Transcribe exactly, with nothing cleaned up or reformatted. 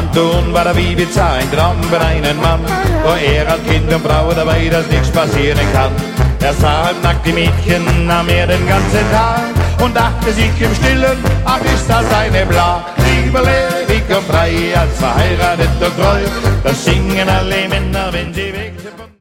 Anton war der Ibiza ein Traum für einen Mann, wo er hat Kind und Frau dabei, dass nichts passieren kann. Er sah halbnackte Mädchen, nahm er den ganzen Tag und dachte sich im Stillen, ach ist das eine Bla. Lieber ledig und frei, als verheiratet und treu, das singen alle Männer, wenn sie weg sind.